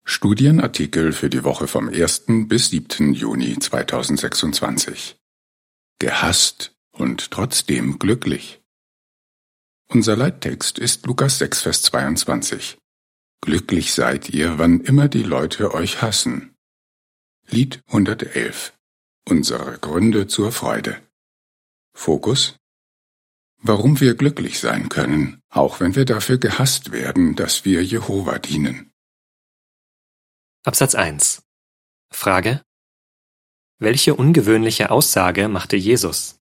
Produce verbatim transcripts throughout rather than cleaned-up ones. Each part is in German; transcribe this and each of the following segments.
Studienartikel für die Woche vom ersten bis siebten Juni zweitausendsechsundzwanzig. Gehasst und trotzdem glücklich. Unser Leittext ist Lukas sechs, Vers zweiundzwanzig. Glücklich seid ihr, wann immer die Leute euch hassen. Lied hundertelf. Unsere Gründe zur Freude. Fokus: Warum wir glücklich sein können, auch wenn wir dafür gehasst werden, dass wir Jehova dienen. Absatz eins. Frage: Welche ungewöhnliche Aussage machte Jesus?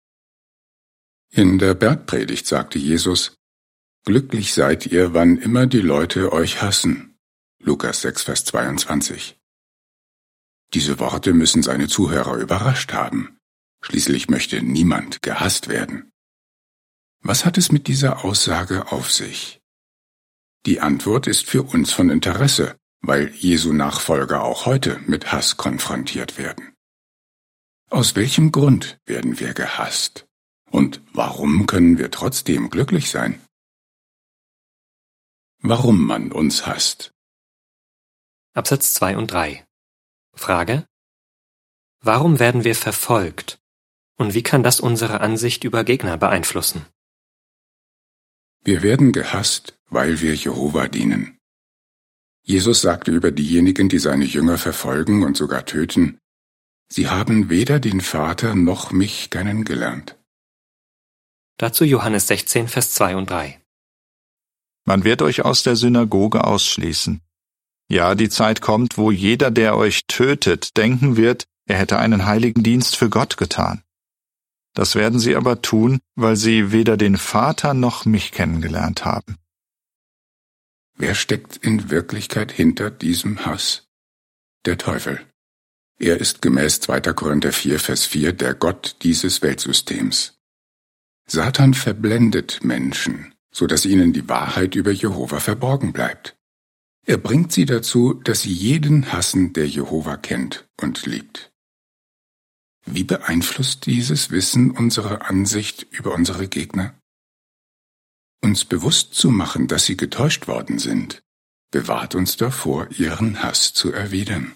In der Bergpredigt sagte Jesus: Glücklich seid ihr, wann immer die Leute euch hassen. Lukas sechs, Vers zweiundzwanzig. Diese Worte müssen seine Zuhörer überrascht haben. Schließlich möchte niemand gehasst werden. Was hat es mit dieser Aussage auf sich? Die Antwort ist für uns von Interesse, weil Jesu Nachfolger auch heute mit Hass konfrontiert werden. Aus welchem Grund werden wir gehasst? Und warum können wir trotzdem glücklich sein? Warum man uns hasst. Absatz zwei und drei. Frage: Warum werden wir verfolgt? Und wie kann das unsere Ansicht über Gegner beeinflussen? Wir werden gehasst, weil wir Jehova dienen. Jesus sagte über diejenigen, die seine Jünger verfolgen und sogar töten: Sie haben weder den Vater noch mich kennengelernt. Dazu Johannes sechzehn, Vers zwei und drei. Man wird euch aus der Synagoge ausschließen. Ja, die Zeit kommt, wo jeder, der euch tötet, denken wird, er hätte einen heiligen Dienst für Gott getan. Das werden sie aber tun, weil sie weder den Vater noch mich kennengelernt haben. Wer steckt in Wirklichkeit hinter diesem Hass? Der Teufel. Er ist gemäß zweiter Korinther vier, Vers vier der Gott dieses Weltsystems. Satan verblendet Menschen, so dass ihnen die Wahrheit über Jehova verborgen bleibt. Er bringt sie dazu, dass sie jeden hassen, der Jehova kennt und liebt. Wie beeinflusst dieses Wissen unsere Ansicht über unsere Gegner? Uns bewusst zu machen, dass sie getäuscht worden sind, bewahrt uns davor, ihren Hass zu erwidern.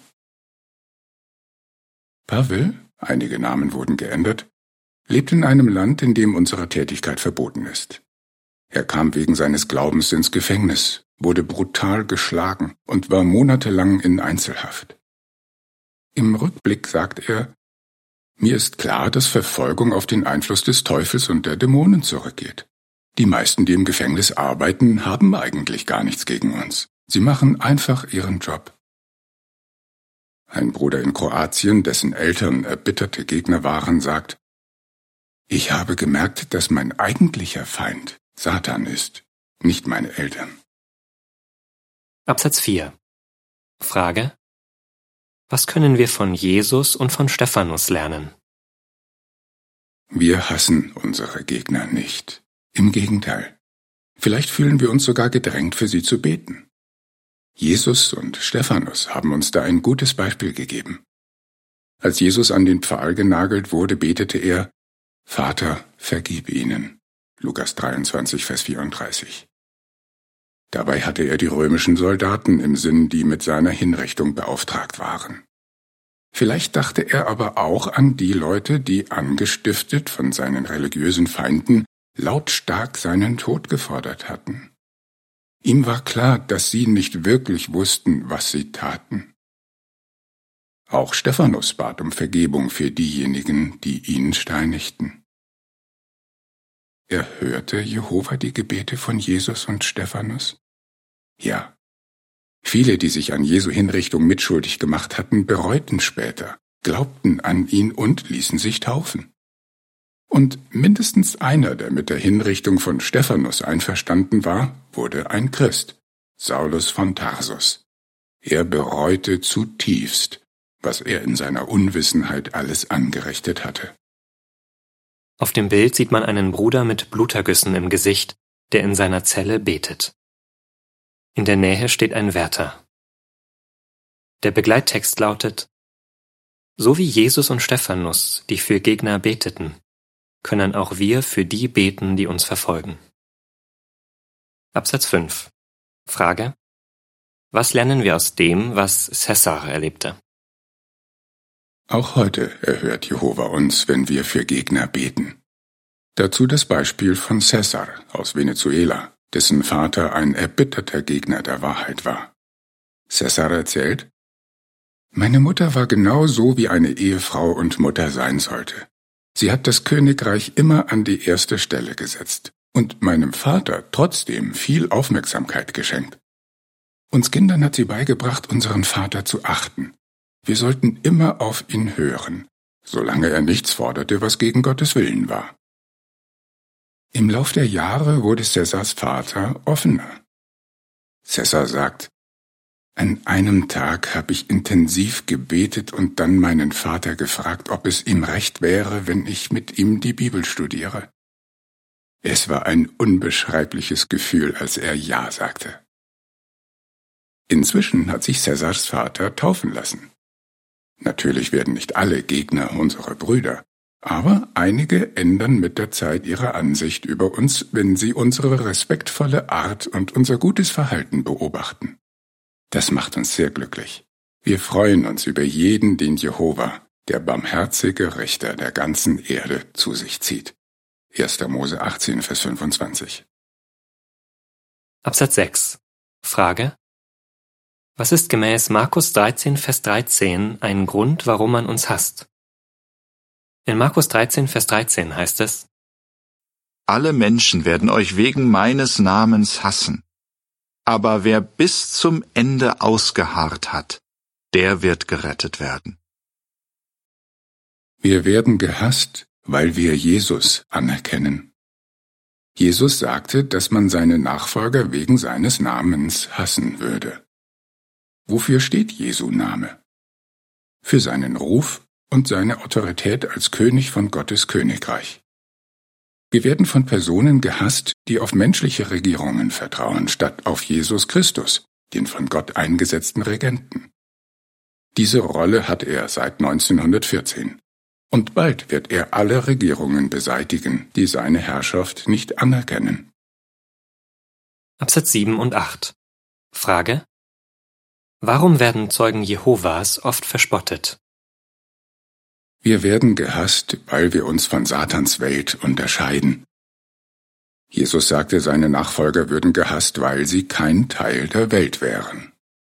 Pavel, einige Namen wurden geändert, lebt in einem Land, in dem unsere Tätigkeit verboten ist. Er kam wegen seines Glaubens ins Gefängnis, wurde brutal geschlagen und war monatelang in Einzelhaft. Im Rückblick sagt er: Mir ist klar, dass Verfolgung auf den Einfluss des Teufels und der Dämonen zurückgeht. Die meisten, die im Gefängnis arbeiten, haben eigentlich gar nichts gegen uns. Sie machen einfach ihren Job. Ein Bruder in Kroatien, dessen Eltern erbitterte Gegner waren, sagt: Ich habe gemerkt, dass mein eigentlicher Feind Satan ist, nicht meine Eltern. Absatz vier. Frage: Was können wir von Jesus und von Stephanus lernen? Wir hassen unsere Gegner nicht. Im Gegenteil. Vielleicht fühlen wir uns sogar gedrängt, für sie zu beten. Jesus und Stephanus haben uns da ein gutes Beispiel gegeben. Als Jesus an den Pfahl genagelt wurde, betete er: Vater, vergib ihnen. Lukas dreiundzwanzig, Vers vierunddreißig. Dabei hatte er die römischen Soldaten im Sinn, die mit seiner Hinrichtung beauftragt waren. Vielleicht dachte er aber auch an die Leute, die, angestiftet von seinen religiösen Feinden, lautstark seinen Tod gefordert hatten. Ihm war klar, dass sie nicht wirklich wussten, was sie taten. Auch Stephanus bat um Vergebung für diejenigen, die ihn steinigten. Erhörte Jehova die Gebete von Jesus und Stephanus? Ja. Viele, die sich an Jesu Hinrichtung mitschuldig gemacht hatten, bereuten später, glaubten an ihn und ließen sich taufen. Und mindestens einer, der mit der Hinrichtung von Stephanus einverstanden war, wurde ein Christ, Saulus von Tarsus. Er bereute zutiefst, was er in seiner Unwissenheit alles angerichtet hatte. Auf dem Bild sieht man einen Bruder mit Blutergüssen im Gesicht, der in seiner Zelle betet. In der Nähe steht ein Wärter. Der Begleittext lautet: So wie Jesus und Stephanus, die für Gegner beteten, können auch wir für die beten, die uns verfolgen. Absatz fünf. Frage: Was lernen wir aus dem, was Cäsar erlebte? Auch heute erhört Jehova uns, wenn wir für Gegner beten. Dazu das Beispiel von Cäsar aus Venezuela, dessen Vater ein erbitterter Gegner der Wahrheit war. Cäsar erzählt: Meine Mutter war genau so, wie eine Ehefrau und Mutter sein sollte. Sie hat das Königreich immer an die erste Stelle gesetzt und meinem Vater trotzdem viel Aufmerksamkeit geschenkt. Uns Kindern hat sie beigebracht, unseren Vater zu achten. Wir sollten immer auf ihn hören, solange er nichts forderte, was gegen Gottes Willen war. Im Lauf der Jahre wurde Cäsars Vater offener. Cäsar sagt: An einem Tag habe ich intensiv gebetet und dann meinen Vater gefragt, ob es ihm recht wäre, wenn ich mit ihm die Bibel studiere. Es war ein unbeschreibliches Gefühl, als er Ja sagte. Inzwischen hat sich Cäsars Vater taufen lassen. Natürlich werden nicht alle Gegner unsere Brüder, aber einige ändern mit der Zeit ihre Ansicht über uns, wenn sie unsere respektvolle Art und unser gutes Verhalten beobachten. Das macht uns sehr glücklich. Wir freuen uns über jeden, den Jehova, der barmherzige Richter der ganzen Erde, zu sich zieht. erster Mose achtzehn, Vers fünfundzwanzig. Absatz sechs. Frage: Was ist gemäß Markus dreizehn, Vers dreizehn ein Grund, warum man uns hasst? In Markus dreizehn, Vers dreizehn heißt es: Alle Menschen werden euch wegen meines Namens hassen. Aber wer bis zum Ende ausgeharrt hat, der wird gerettet werden. Wir werden gehasst, weil wir Jesus anerkennen. Jesus sagte, dass man seine Nachfolger wegen seines Namens hassen würde. Wofür steht Jesu Name? Für seinen Ruf und seine Autorität als König von Gottes Königreich. Wir werden von Personen gehasst, die auf menschliche Regierungen vertrauen, statt auf Jesus Christus, den von Gott eingesetzten Regenten. Diese Rolle hat er seit neunzehnhundertvierzehn. Und bald wird er alle Regierungen beseitigen, die seine Herrschaft nicht anerkennen. Absatz sieben und acht. Frage: Warum werden Zeugen Jehovas oft verspottet? Wir werden gehasst, weil wir uns von Satans Welt unterscheiden. Jesus sagte, seine Nachfolger würden gehasst, weil sie kein Teil der Welt wären.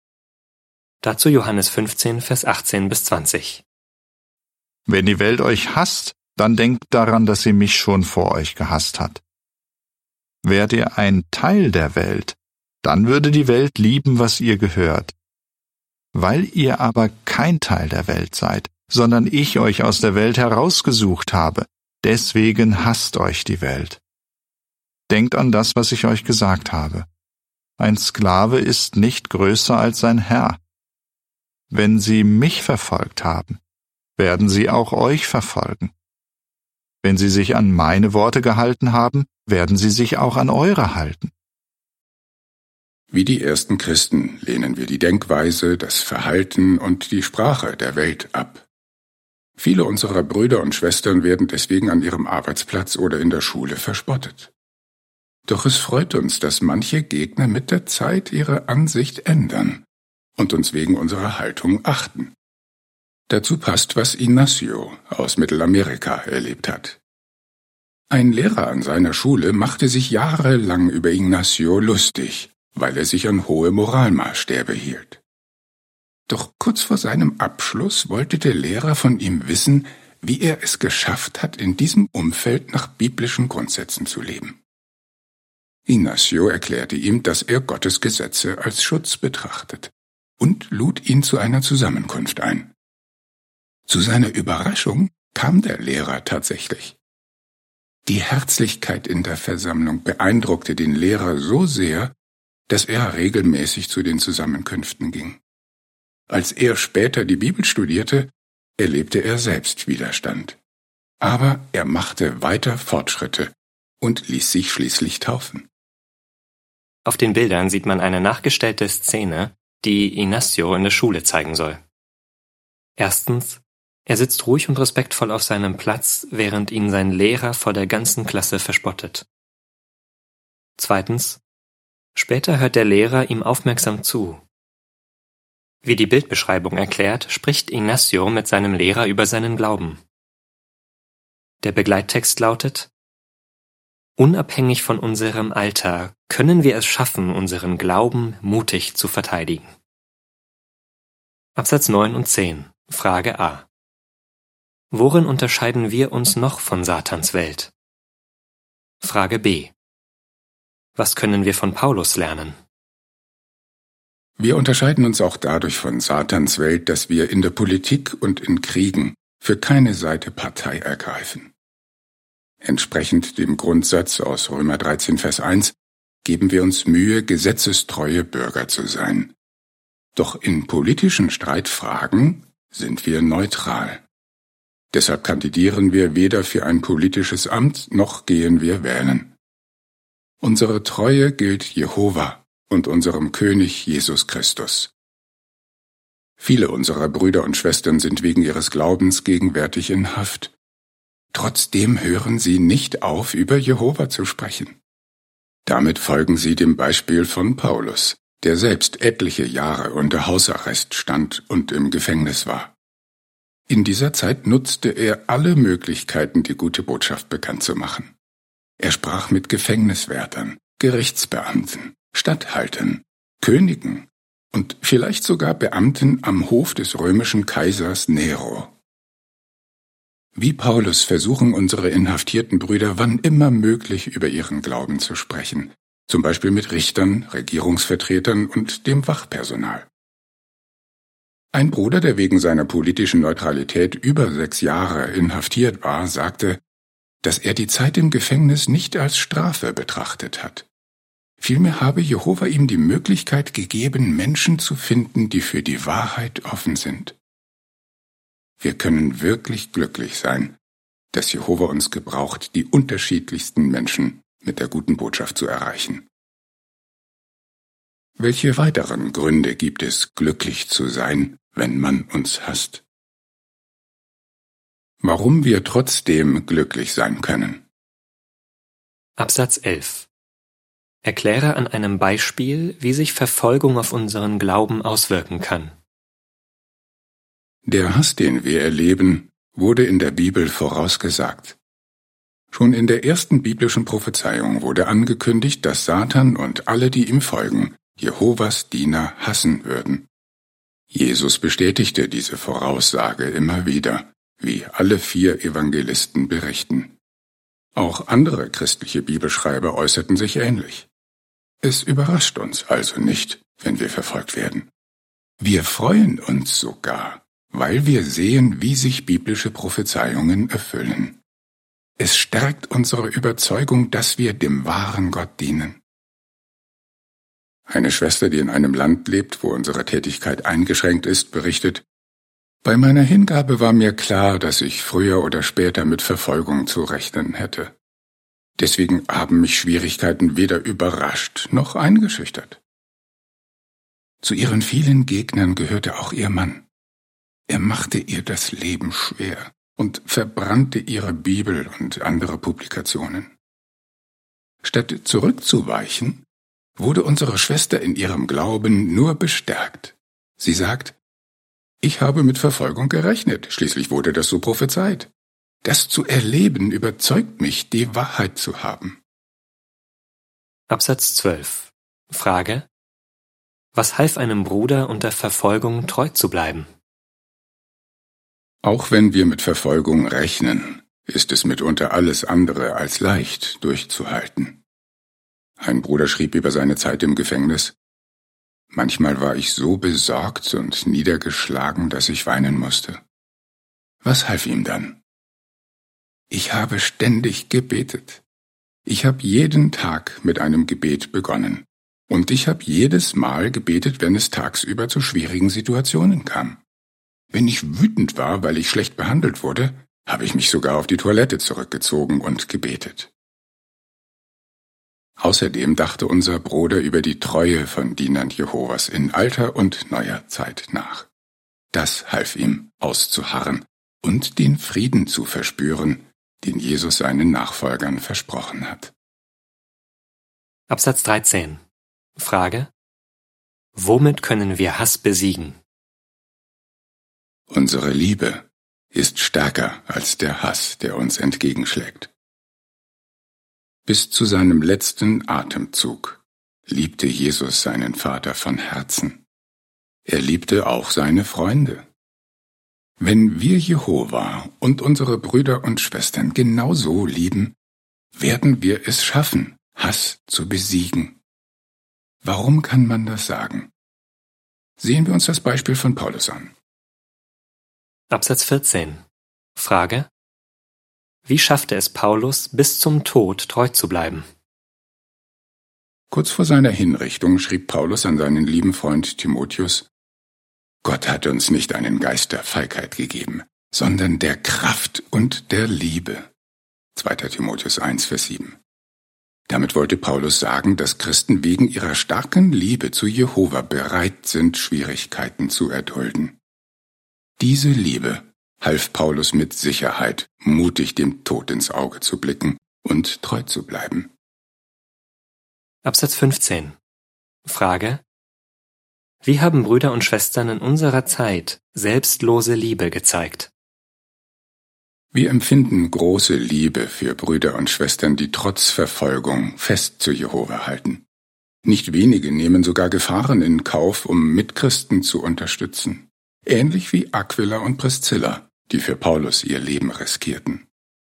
Dazu Johannes fünfzehn, Vers achtzehn bis zwanzig. Wenn die Welt euch hasst, dann denkt daran, dass sie mich schon vor euch gehasst hat. Wärt ihr ein Teil der Welt, dann würde die Welt lieben, was ihr gehört. Weil ihr aber kein Teil der Welt seid, sondern ich euch aus der Welt herausgesucht habe, deswegen hasst euch die Welt. Denkt an das, was ich euch gesagt habe. Ein Sklave ist nicht größer als sein Herr. Wenn sie mich verfolgt haben, werden sie auch euch verfolgen. Wenn sie sich an meine Worte gehalten haben, werden sie sich auch an eure halten. Wie die ersten Christen lehnen wir die Denkweise, das Verhalten und die Sprache der Welt ab. Viele unserer Brüder und Schwestern werden deswegen an ihrem Arbeitsplatz oder in der Schule verspottet. Doch es freut uns, dass manche Gegner mit der Zeit ihre Ansicht ändern und uns wegen unserer Haltung achten. Dazu passt, was Ignacio aus Mittelamerika erlebt hat. Ein Lehrer an seiner Schule machte sich jahrelang über Ignacio lustig, weil er sich an hohe Moralmaßstäbe hielt. Doch kurz vor seinem Abschluss wollte der Lehrer von ihm wissen, wie er es geschafft hat, in diesem Umfeld nach biblischen Grundsätzen zu leben. Ignacio erklärte ihm, dass er Gottes Gesetze als Schutz betrachtet und lud ihn zu einer Zusammenkunft ein. Zu seiner Überraschung kam der Lehrer tatsächlich. Die Herzlichkeit in der Versammlung beeindruckte den Lehrer so sehr, dass er regelmäßig zu den Zusammenkünften ging. Als er später die Bibel studierte, erlebte er selbst Widerstand. Aber er machte weiter Fortschritte und ließ sich schließlich taufen. Auf den Bildern sieht man eine nachgestellte Szene, die Ignacio in der Schule zeigen soll. Erstens: Er sitzt ruhig und respektvoll auf seinem Platz, während ihn sein Lehrer vor der ganzen Klasse verspottet. Zweitens: Später hört der Lehrer ihm aufmerksam zu, Wie die Bildbeschreibung erklärt, spricht Ignacio mit seinem Lehrer über seinen Glauben. Der Begleittext lautet: Unabhängig von unserem Alter können wir es schaffen, unseren Glauben mutig zu verteidigen. Absatz neun und zehn. Frage A. Worin unterscheiden wir uns noch von Satans Welt? Frage B. Was können wir von Paulus lernen? Wir unterscheiden uns auch dadurch von Satans Welt, dass wir in der Politik und in Kriegen für keine Seite Partei ergreifen. Entsprechend dem Grundsatz aus Römer dreizehn, Vers eins geben wir uns Mühe, gesetzestreue Bürger zu sein. Doch in politischen Streitfragen sind wir neutral. Deshalb kandidieren wir weder für ein politisches Amt, noch gehen wir wählen. Unsere Treue gilt Jehova und unserem König Jesus Christus. Viele unserer Brüder und Schwestern sind wegen ihres Glaubens gegenwärtig in Haft. Trotzdem hören sie nicht auf, über Jehova zu sprechen. Damit folgen sie dem Beispiel von Paulus, der selbst etliche Jahre unter Hausarrest stand und im Gefängnis war. In dieser Zeit nutzte er alle Möglichkeiten, die gute Botschaft bekannt zu machen. Er sprach mit Gefängniswärtern, Gerichtsbeamten, Statthaltern, Königen und vielleicht sogar Beamten am Hof des römischen Kaisers Nero. Wie Paulus versuchen unsere inhaftierten Brüder wann immer möglich über ihren Glauben zu sprechen, zum Beispiel mit Richtern, Regierungsvertretern und dem Wachpersonal. Ein Bruder, der wegen seiner politischen Neutralität über sechs Jahre inhaftiert war, sagte, dass er die Zeit im Gefängnis nicht als Strafe betrachtet hat. Vielmehr habe Jehova ihm die Möglichkeit gegeben, Menschen zu finden, die für die Wahrheit offen sind. Wir können wirklich glücklich sein, dass Jehova uns gebraucht, die unterschiedlichsten Menschen mit der guten Botschaft zu erreichen. Welche weiteren Gründe gibt es, glücklich zu sein, wenn man uns hasst? Warum wir trotzdem glücklich sein können? Absatz elf. Erkläre an einem Beispiel, wie sich Verfolgung auf unseren Glauben auswirken kann. Der Hass, den wir erleben, wurde in der Bibel vorausgesagt. Schon in der ersten biblischen Prophezeiung wurde angekündigt, dass Satan und alle, die ihm folgen, Jehovas Diener hassen würden. Jesus bestätigte diese Voraussage immer wieder, wie alle vier Evangelisten berichten. Auch andere christliche Bibelschreiber äußerten sich ähnlich. Es überrascht uns also nicht, wenn wir verfolgt werden. Wir freuen uns sogar, weil wir sehen, wie sich biblische Prophezeiungen erfüllen. Es stärkt unsere Überzeugung, dass wir dem wahren Gott dienen. Eine Schwester, die in einem Land lebt, wo unsere Tätigkeit eingeschränkt ist, berichtet: Bei meiner Hingabe war mir klar, dass ich früher oder später mit Verfolgung zu rechnen hätte. Deswegen haben mich Schwierigkeiten weder überrascht noch eingeschüchtert. Zu ihren vielen Gegnern gehörte auch ihr Mann. Er machte ihr das Leben schwer und verbrannte ihre Bibel und andere Publikationen. Statt zurückzuweichen, wurde unsere Schwester in ihrem Glauben nur bestärkt. Sie sagt: Ich habe mit Verfolgung gerechnet, schließlich wurde das so prophezeit. Das zu erleben überzeugt mich, die Wahrheit zu haben. Absatz zwölf. Frage: Was half einem Bruder, unter Verfolgung treu zu bleiben? Auch wenn wir mit Verfolgung rechnen, ist es mitunter alles andere als leicht durchzuhalten. Ein Bruder schrieb über seine Zeit im Gefängnis: Manchmal war ich so besorgt und niedergeschlagen, dass ich weinen musste. Was half ihm dann? Ich habe ständig gebetet. Ich habe jeden Tag mit einem Gebet begonnen. Und ich habe jedes Mal gebetet, wenn es tagsüber zu schwierigen Situationen kam. Wenn ich wütend war, weil ich schlecht behandelt wurde, habe ich mich sogar auf die Toilette zurückgezogen und gebetet. Außerdem dachte unser Bruder über die Treue von Dienern Jehovas in alter und neuer Zeit nach. Das half ihm, auszuharren und den Frieden zu verspüren, den Jesus seinen Nachfolgern versprochen hat. Absatz dreizehn. Frage: Womit können wir Hass besiegen? Unsere Liebe ist stärker als der Hass, der uns entgegenschlägt. Bis zu seinem letzten Atemzug liebte Jesus seinen Vater von Herzen. Er liebte auch seine Freunde. Wenn wir Jehova und unsere Brüder und Schwestern genauso lieben, werden wir es schaffen, Hass zu besiegen. Warum kann man das sagen? Sehen wir uns das Beispiel von Paulus an. Absatz vierzehn. Frage: Wie schaffte es Paulus, bis zum Tod treu zu bleiben? Kurz vor seiner Hinrichtung schrieb Paulus an seinen lieben Freund Timotheus: Gott hat uns nicht einen Geist der Feigheit gegeben, sondern der Kraft und der Liebe. zweiter Timotheus eins, Vers sieben. Damit wollte Paulus sagen, dass Christen wegen ihrer starken Liebe zu Jehova bereit sind, Schwierigkeiten zu erdulden. Diese Liebe half Paulus mit Sicherheit, mutig dem Tod ins Auge zu blicken und treu zu bleiben. Absatz fünfzehn. Frage: Wie haben Brüder und Schwestern in unserer Zeit selbstlose Liebe gezeigt? Wir empfinden große Liebe für Brüder und Schwestern, die trotz Verfolgung fest zu Jehova halten. Nicht wenige nehmen sogar Gefahren in Kauf, um Mitchristen zu unterstützen. Ähnlich wie Aquila und Priscilla, die für Paulus ihr Leben riskierten.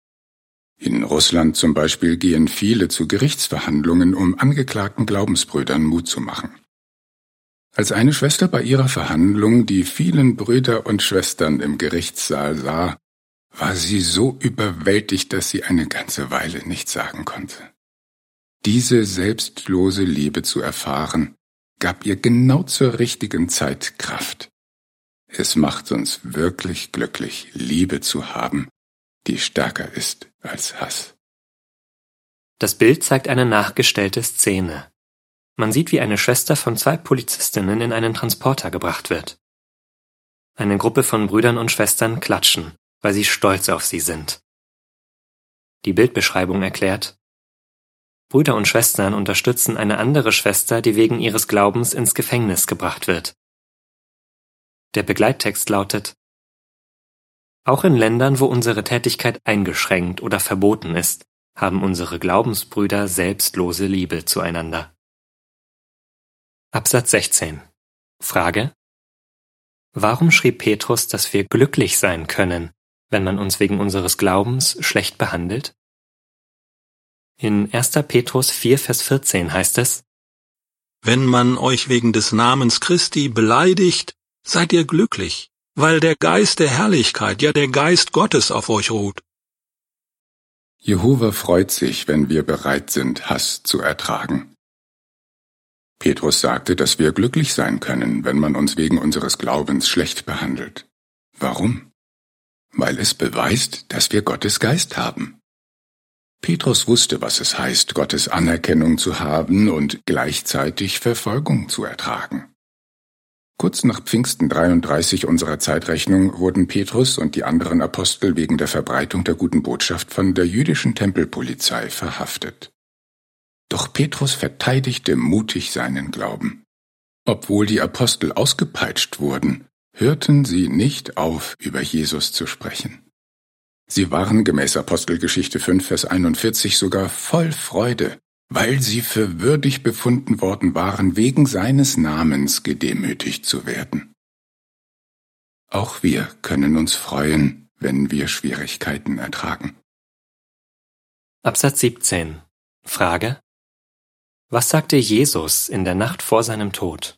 In Russland zum Beispiel gehen viele zu Gerichtsverhandlungen, um angeklagten Glaubensbrüdern Mut zu machen. Als eine Schwester bei ihrer Verhandlung die vielen Brüder und Schwestern im Gerichtssaal sah, war sie so überwältigt, dass sie eine ganze Weile nichts sagen konnte. Diese selbstlose Liebe zu erfahren, gab ihr genau zur richtigen Zeit Kraft. Es macht uns wirklich glücklich, Liebe zu haben, die stärker ist als Hass. Das Bild zeigt eine nachgestellte Szene. Man sieht, wie eine Schwester von zwei Polizistinnen in einen Transporter gebracht wird. Eine Gruppe von Brüdern und Schwestern klatschen, weil sie stolz auf sie sind. Die Bildbeschreibung erklärt: Brüder und Schwestern unterstützen eine andere Schwester, die wegen ihres Glaubens ins Gefängnis gebracht wird. Der Begleittext lautet: Auch in Ländern, wo unsere Tätigkeit eingeschränkt oder verboten ist, haben unsere Glaubensbrüder selbstlose Liebe zueinander. Absatz sechzehn. Frage: Warum schrieb Petrus, dass wir glücklich sein können, wenn man uns wegen unseres Glaubens schlecht behandelt? In erster Petrus vier, Vers vierzehn heißt es: Wenn man euch wegen des Namens Christi beleidigt, seid ihr glücklich, weil der Geist der Herrlichkeit, ja der Geist Gottes auf euch ruht. Jehova freut sich, wenn wir bereit sind, Hass zu ertragen. Petrus sagte, dass wir glücklich sein können, wenn man uns wegen unseres Glaubens schlecht behandelt. Warum? Weil es beweist, dass wir Gottes Geist haben. Petrus wusste, was es heißt, Gottes Anerkennung zu haben und gleichzeitig Verfolgung zu ertragen. Kurz nach Pfingsten dreiunddreißig unserer Zeitrechnung wurden Petrus und die anderen Apostel wegen der Verbreitung der guten Botschaft von der jüdischen Tempelpolizei verhaftet. Doch Petrus verteidigte mutig seinen Glauben. Obwohl die Apostel ausgepeitscht wurden, hörten sie nicht auf, über Jesus zu sprechen. Sie waren gemäß Apostelgeschichte fünf, Vers einundvierzig sogar voll Freude, weil sie für würdig befunden worden waren, wegen seines Namens gedemütigt zu werden. Auch wir können uns freuen, wenn wir Schwierigkeiten ertragen. Absatz siebzehn. Frage: Was sagte Jesus in der Nacht vor seinem Tod?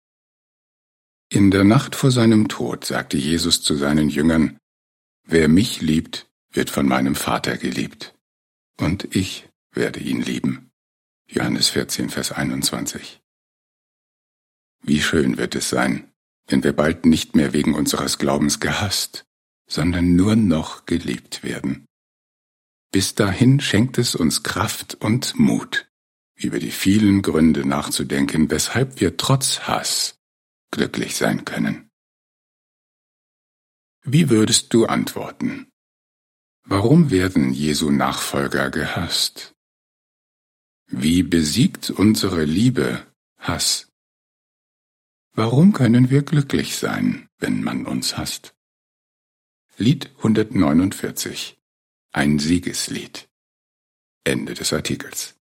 In der Nacht vor seinem Tod sagte Jesus zu seinen Jüngern: Wer mich liebt, wird von meinem Vater geliebt, und ich werde ihn lieben. Johannes vierzehn, Vers einundzwanzig. Wie schön wird es sein, wenn wir bald nicht mehr wegen unseres Glaubens gehasst, sondern nur noch geliebt werden. Bis dahin schenkt es uns Kraft und Mut, über die vielen Gründe nachzudenken, weshalb wir trotz Hass glücklich sein können. Wie würdest du antworten? Warum werden Jesu Nachfolger gehasst? Wie besiegt unsere Liebe Hass? Warum können wir glücklich sein, wenn man uns hasst? Lied hundertneunundvierzig. Ein Siegeslied. Ende des Artikels.